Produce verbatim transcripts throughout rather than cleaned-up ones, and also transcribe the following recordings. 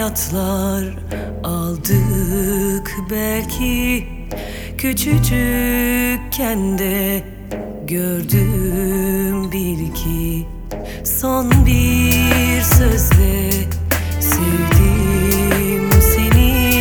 hayatlar aldık belki. Küçücükken de gördüm bil ki, son bir sözle sevdim seni.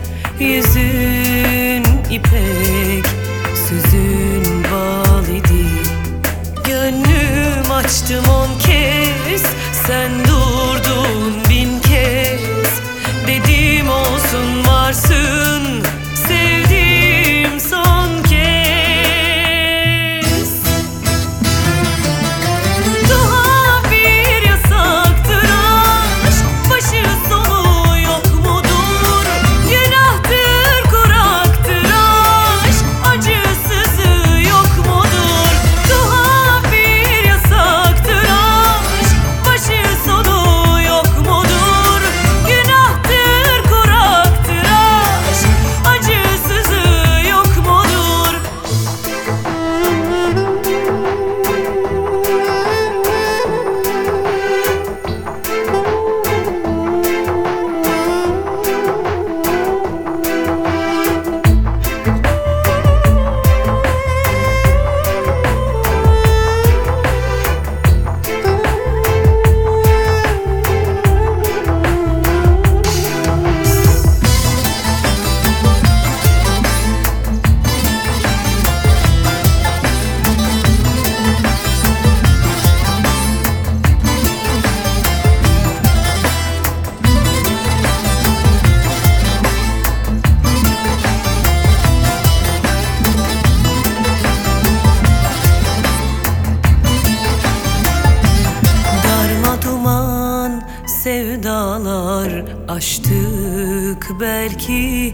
Yüzün ipek, sözün bal idi. Gönlüm açtım on kez, sen durdun bin kez. Dedim olsun varsın, sevdim son kez. Daha bir yasaktır aşk, başı sonu yok mudur? Günahtır, kuraktır aşk, acısızı yok mudur? Daha bir yasaktır aşk, başı sonu yok mudur? Günahtır, kuraktır aşk, acısızı yok mudur? Sevdalar aştık belki,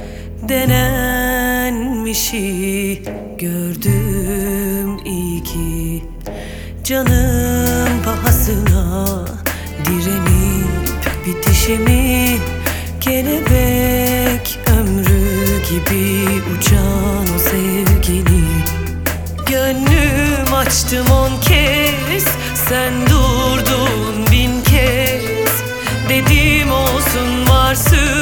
denenmişi gördüm iyi ki. Canım pahasına direnip bitişimi, kelebek ömrü gibi uçan o sevgini. Gönlüm açtım on kez, sen durdun bin kez. Dedim olsun varsın,